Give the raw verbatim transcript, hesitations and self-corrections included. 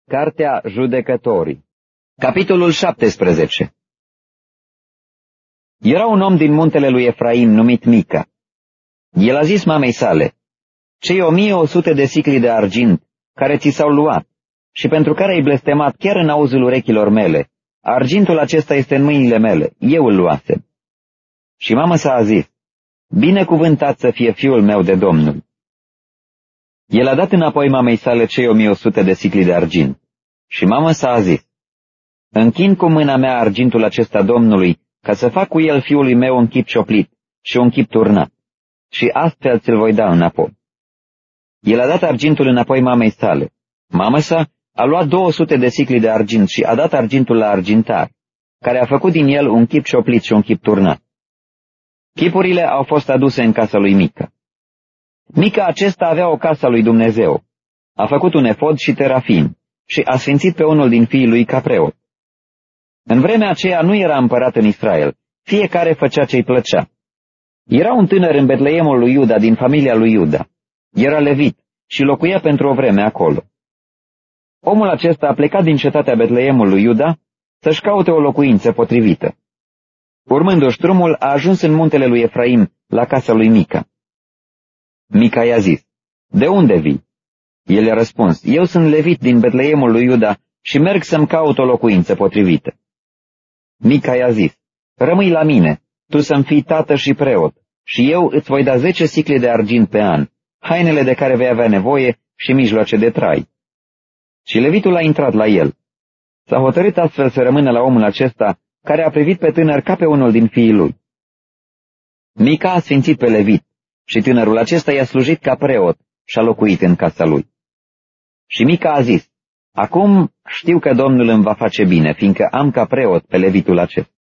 Cartea Judecătorii, capitolul șaptesprezece. Era un om din muntele lui Efraim numit Mica. El a zis mamei sale: cei o mie o sută de sicli de argint care ți s-au luat și pentru care ai blestemat chiar în auzul urechilor mele, argintul acesta este în mâinile mele, eu îl luasem. Și mama sa a zis: binecuvântat să fie fiul meu de Domnul. El a dat înapoi mamei sale cei o mie o sută de sicli de argint. Și mama sa a zis: închin cu mâna mea argintul acesta Domnului, ca să fac cu el fiului meu un chip cioplit și un chip turnat, și astfel ți-l voi da înapoi. El a dat argintul înapoi mamei sale. Mama sa a luat două sute de sicli de argint și a dat argintul la argintar, care a făcut din el un chip cioplit și un chip turnat. Chipurile au fost aduse în casa lui Mica. Mica acesta avea o casă a lui Dumnezeu. A făcut un efod și terafim și a sfințit pe unul din fiii lui ca preot. În vremea aceea nu era împărat în Israel, fiecare făcea ce-i plăcea. Era un tânăr în Betleemul lui Iuda, din familia lui Iuda. Era levit și locuia pentru o vreme acolo. Omul acesta a plecat din cetatea Betleemul lui Iuda să-și caute o locuință potrivită. Urmându-și drumul, a ajuns în muntele lui Efraim, la casa lui Mica. Mica i-a zis: de unde vii? El i-a răspuns: eu sunt levit din Betleemul lui Iuda și merg să-mi caut o locuință potrivită. Mica i-a zis: rămâi la mine, tu să-mi fii tată și preot, și eu îți voi da zece sicli de argint pe an, hainele de care vei avea nevoie și mijloace de trai. Și levitul a intrat la el. S-a hotărât astfel să rămână la omul acesta, care a privit pe tânăr ca pe unul din fiii lui. Mica a sfințit pe levit și tânărul acesta i-a slujit ca preot și a locuit în casa lui. Și Mica a zis: acum știu că Domnul îmi va face bine, fiindcă am ca preot pe levitul acesta.